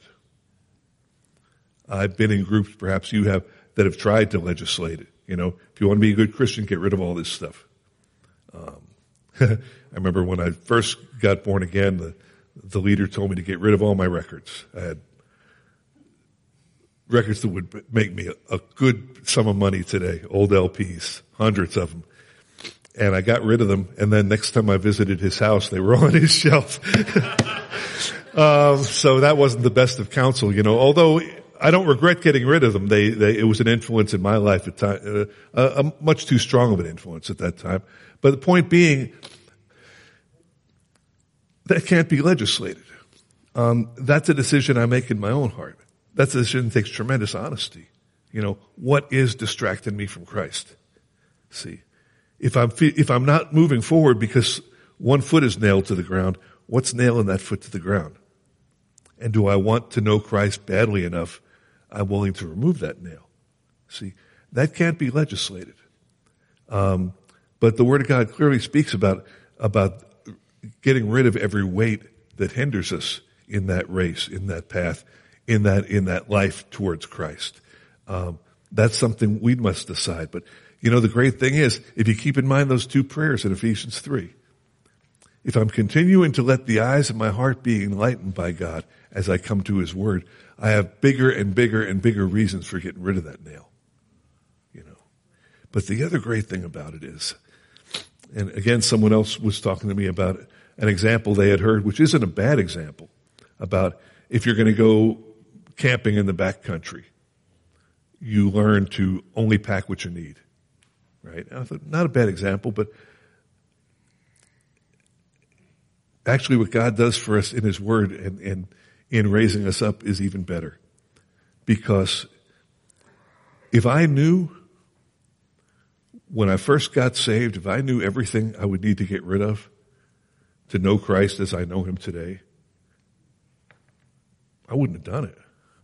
I've been in groups, perhaps you have, that have tried to legislate it. You know, if you want to be a good Christian, get rid of all this stuff. Um, I remember when I first got born again, the, the leader told me to get rid of all my records. I had records that would make me a, a good sum of money today, old L Ps, hundreds of them. And I got rid of them, and then next time I visited his house, they were on his shelf. um, so that wasn't the best of counsel, you know, although I don't regret getting rid of them. They, they, it was an influence in my life at time, uh, a, a much too strong of an influence at that time. But the point being, that can't be legislated. Um, that's a decision I make in my own heart. That's a decision that takes tremendous honesty. You know, what is distracting me from Christ? See, if I'm, if I'm not moving forward because one foot is nailed to the ground, what's nailing that foot to the ground? And do I want to know Christ badly enough? I'm willing to remove that nail. See, that can't be legislated. Um, but the Word of God clearly speaks about, about getting rid of every weight that hinders us in that race, in that path, in that, in that life towards Christ. Um, that's something we must decide. But, you know, the great thing is, if you keep in mind those two prayers in Ephesians three, if I'm continuing to let the eyes of my heart be enlightened by God as I come to His Word, I have bigger and bigger and bigger reasons for getting rid of that nail. You know. But the other great thing about it is, and again, someone else was talking to me about an example they had heard, which isn't a bad example, about if you're going to go camping in the backcountry, you learn to only pack what you need. Right? And I thought, not a bad example, but actually what God does for us in His Word and, and in raising us up is even better. Because if I knew when I first got saved, if I knew everything I would need to get rid of to know Christ as I know Him today, I wouldn't have done it.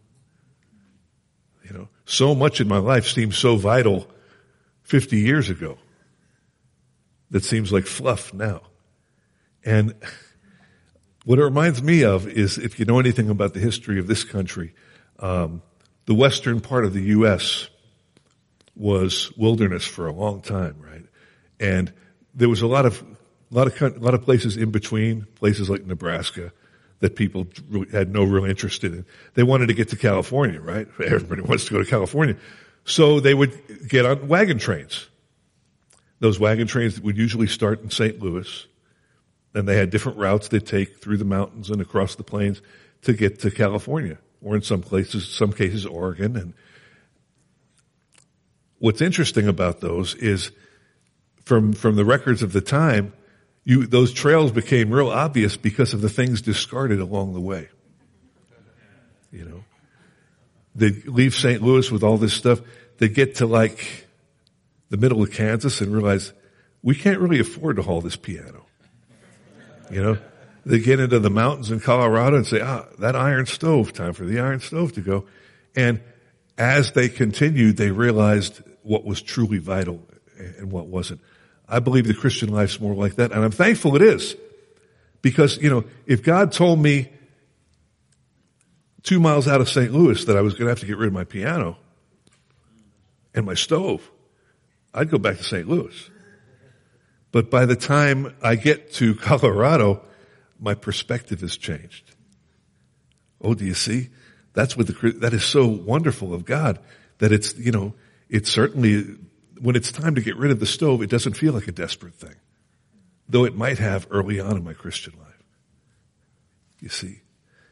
You know, so much in my life seems so vital fifty years ago that seems like fluff now. And what it reminds me of is, if you know anything about the history of this country, um, the western part of the U S was wilderness for a long time, right? And there was a lot of, a lot of, a lot of places in between, places like Nebraska, that people had no real interest in. They wanted to get to California, right? Everybody wants to go to California. So they would get on wagon trains. Those wagon trains would usually start in Saint Louis, and they had different routes they'd take through the mountains and across the plains to get to California, or in some places, some cases, Oregon. And what's interesting about those is, from, from the records of the time, you, those trails became real obvious because of the things discarded along the way. You know, they'd leave Saint Louis with all this stuff. They'd get to like the middle of Kansas and realize, we can't really afford to haul this piano. You know, they get into the mountains in Colorado and say, ah, that iron stove, time for the iron stove to go. And as they continued, they realized what was truly vital and what wasn't. I believe the Christian life's more like that, and I'm thankful it is, Because, you know, if God told me two miles out of Saint Louis that I was going to have to get rid of my piano and my stove, I'd go back to Saint Louis. But by the time I get to Colorado, my perspective has changed. Oh, do you see? That's what the, that is so wonderful of God, that it's, you know, it's certainly, when it's time to get rid of the stove, it doesn't feel like a desperate thing. Though it might have early on in my Christian life. You see?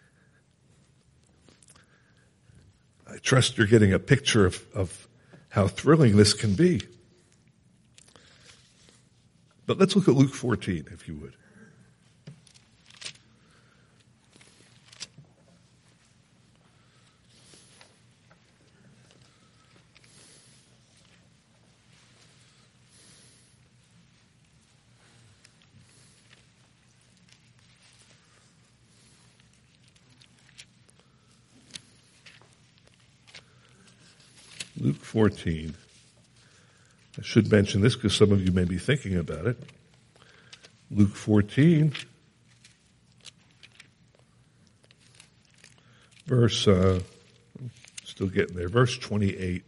I trust you're getting a picture of, of how thrilling this can be. But let's look at Luke fourteen, if you would. Luke fourteen. I should mention this because some of you may be thinking about it. Luke fourteen, verse, uh, still getting there, verse twenty-eight.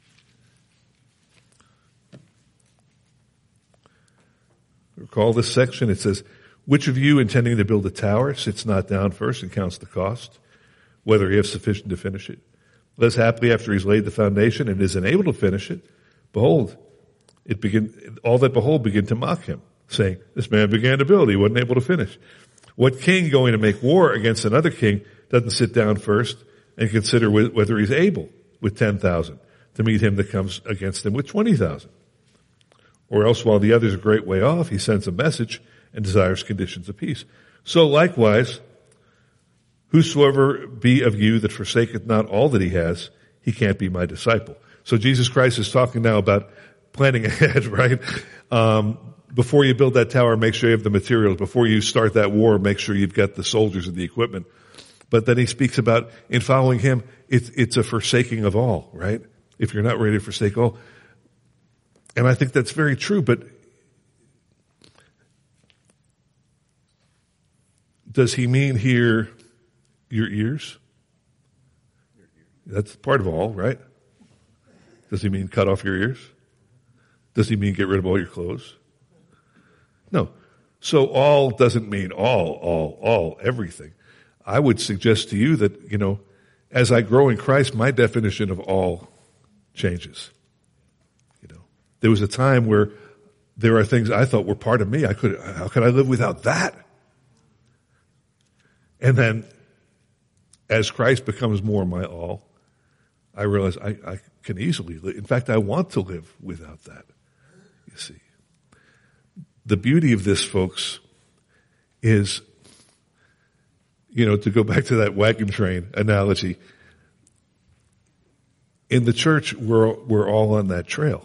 Recall this section. It says, which of you intending to build a tower sits not down first and counts the cost, whether he has sufficient to finish it? Less happily after he's laid the foundation and is unable to finish it, behold, it begin, all that behold begin to mock him, saying, this man began to build, he wasn't able to finish. What king going to make war against another king doesn't sit down first and consider whether he's able with ten thousand to meet him that comes against him with twenty thousand? Or else while the others are a great way off, he sends a message and desires conditions of peace. So likewise, whosoever be of you that forsaketh not all that he has, he can't be my disciple. So Jesus Christ is talking now about planning ahead, right? Um, before you build that tower, make sure you have the materials. Before you start that war, make sure you've got the soldiers and the equipment. But then he speaks about, in following him, it's, it's a forsaking of all, right? If you're not ready to forsake all. And I think that's very true, but does he mean here your ears? That's part of all, right? Does he mean cut off your ears? Does he mean get rid of all your clothes? No. So all doesn't mean all, all, all, everything. I would suggest to you that, you know, as I grow in Christ, my definition of all changes. You know, there was a time where there are things I thought were part of me. I could, how could I live without that? And then as Christ becomes more my all, I realize I, I can easily live. In fact, I want to live without that. You see, the beauty of this, folks, is, you know, to go back to that wagon train analogy. In the church, we're we're all on that trail.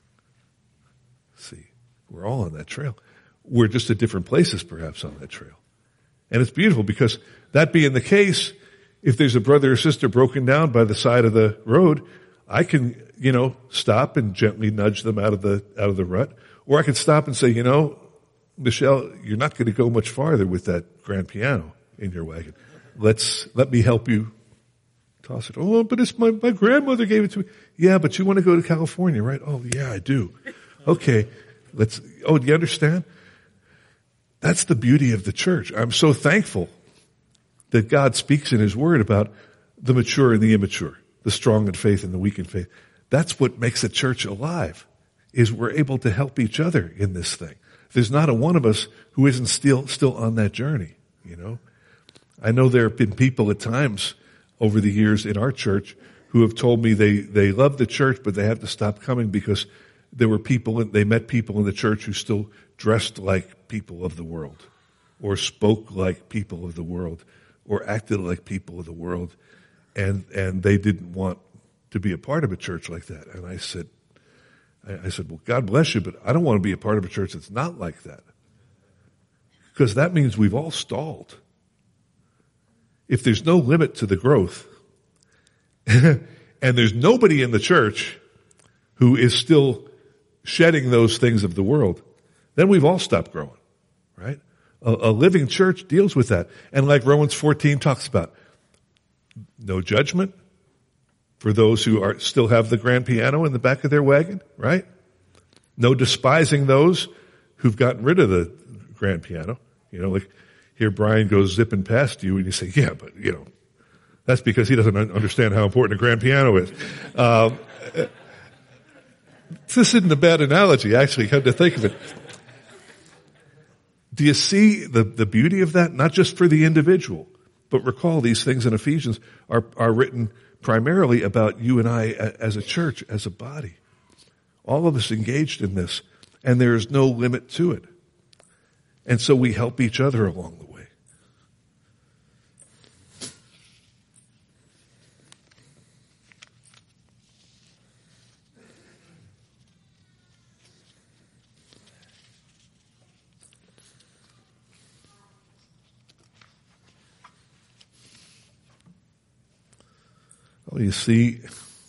See, we're all on that trail. We're just at different places, perhaps, on that trail. And it's beautiful because that being the case, if there's a brother or sister broken down by the side of the road, I can, you know, stop and gently nudge them out of the, out of the rut. Or I can stop and say, you know, Michelle, you're not going to go much farther with that grand piano in your wagon. Let's, let me help you toss it. Oh, but it's my, my grandmother gave it to me. Yeah, but you want to go to California, right? Oh, yeah, I do. Okay. Let's, oh, do you understand? That's the beauty of the church. I'm so thankful that God speaks in his word about the mature and the immature, the strong in faith and the weak in faith. That's what makes the church alive, is we're able to help each other in this thing. There's not a one of us who isn't still, still on that journey, you know. I know there have been people at times over the years in our church who have told me they, they love the church, but they have to stop coming because there were people, they met people in the church who still dressed like people of the world, or spoke like people of the world, or acted like people of the world, and and they didn't want to be a part of a church like that. And I said, I, I said, well, God bless you, but I don't want to be a part of a church that's not like that, because that means we've all stalled. If there's no limit to the growth, and there's nobody in the church who is still shedding those things of the world, then we've all stopped growing, right? A, a living church deals with that. And like Romans fourteen talks about, no judgment for those who are still have the grand piano in the back of their wagon, right? No despising those who've gotten rid of the grand piano. You know, like here Brian goes zipping past you and you say, yeah, but you know, that's because he doesn't understand how important a grand piano is. Um, this isn't a bad analogy, actually, come to think of it. Do you see the, the beauty of that? Not just for the individual, but recall these things in Ephesians are, are written primarily about you and I as a church, as a body. All of us engaged in this, and there is no limit to it. And so we help each other along the way. Well, you see,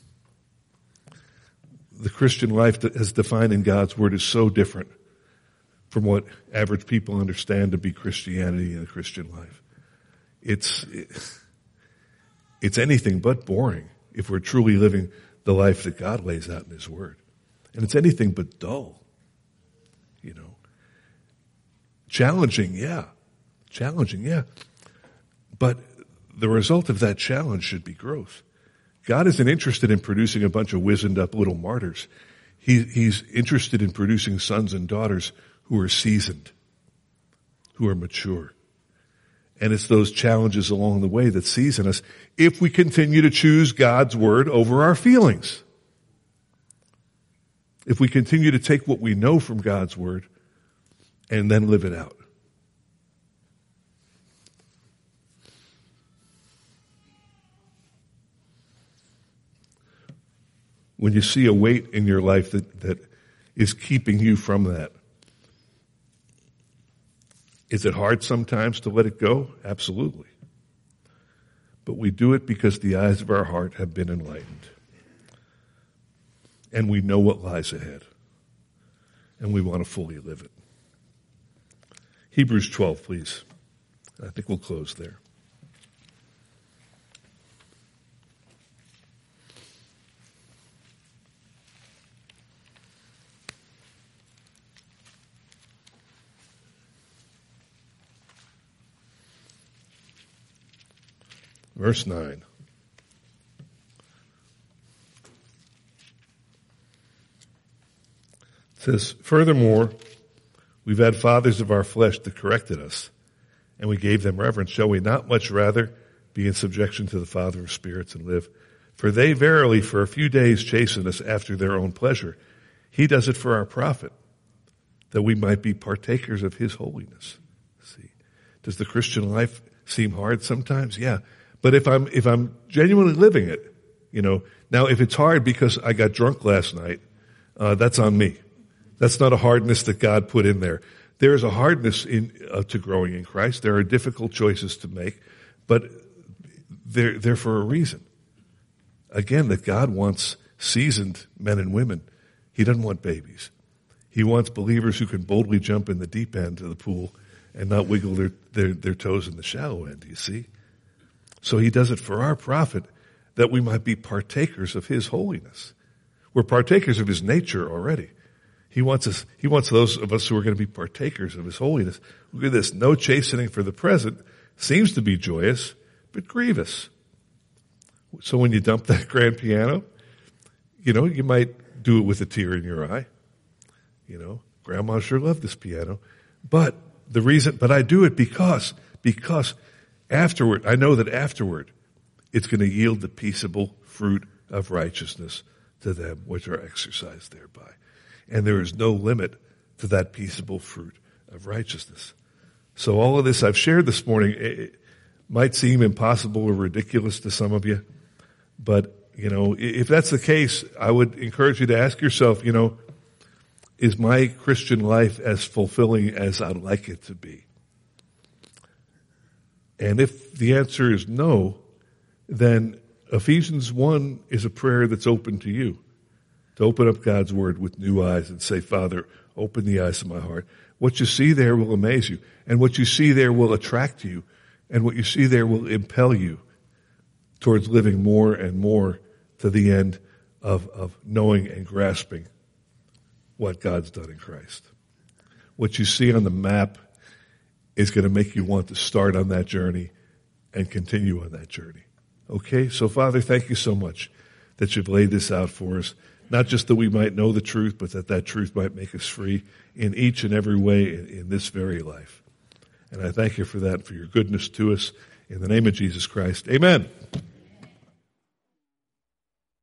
the Christian life that as defined in God's Word is so different from what average people understand to be Christianity and a Christian life. It's, it's anything but boring if we're truly living the life that God lays out in His Word. And it's anything but dull, you know. Challenging, yeah. Challenging, yeah. But the result of that challenge should be growth. God isn't interested in producing a bunch of wizened up little martyrs. He, he's interested in producing sons and daughters who are seasoned, who are mature. And it's those challenges along the way that season us if we continue to choose God's Word over our feelings. If we continue to take what we know from God's Word and then live it out. When you see a weight in your life that, that is keeping you from that, is it hard sometimes to let it go? Absolutely. But we do it because the eyes of our heart have been enlightened. And we know what lies ahead. And we want to fully live it. Hebrews twelve, please. I think we'll close there. Verse nine. It says, furthermore, we've had fathers of our flesh that corrected us, and we gave them reverence. Shall we not much rather be in subjection to the Father of spirits and live? For they verily for a few days chasten us after their own pleasure. He does it for our profit, that we might be partakers of His holiness. See, does the Christian life seem hard sometimes? Yeah. But if I'm, if I'm genuinely living it, you know, now if it's hard because I got drunk last night, uh, that's on me. That's not a hardness that God put in there. There is a hardness in, uh, to growing in Christ. There are difficult choices to make, but they're, they're for a reason. Again, that God wants seasoned men and women. He doesn't want babies. He wants believers who can boldly jump in the deep end of the pool and not wiggle their, their, their toes in the shallow end, you see? So He does it for our profit, that we might be partakers of His holiness. We're partakers of His nature already. He wants us, He wants those of us who are going to be partakers of His holiness. Look at this. No chastening for the present seems to be joyous, but grievous. So when you dump that grand piano, you know, you might do it with a tear in your eye. You know, Grandma sure loved this piano. But the reason, but I do it because, because afterward, I know that afterward, it's going to yield the peaceable fruit of righteousness to them which are exercised thereby. And there is no limit to that peaceable fruit of righteousness. So all of this I've shared this morning, it might seem impossible or ridiculous to some of you, but, you know, if that's the case, I would encourage you to ask yourself, you know, is my Christian life as fulfilling as I'd like it to be? And if the answer is no, then Ephesians one is a prayer that's open to you. to open up God's Word with new eyes and say, Father, open the eyes of my heart. What you see there will amaze you, and what you see there will attract you, and what you see there will impel you towards living more and more to the end of, of knowing and grasping what God's done in Christ. What you see on the map is going to make you want to start on that journey and continue on that journey. Okay? So, Father, thank you so much that you've laid this out for us. Not just that we might know the truth, but that that truth might make us free in each and every way in, in this very life. And I thank you for that, for your goodness to us. In the name of Jesus Christ, amen.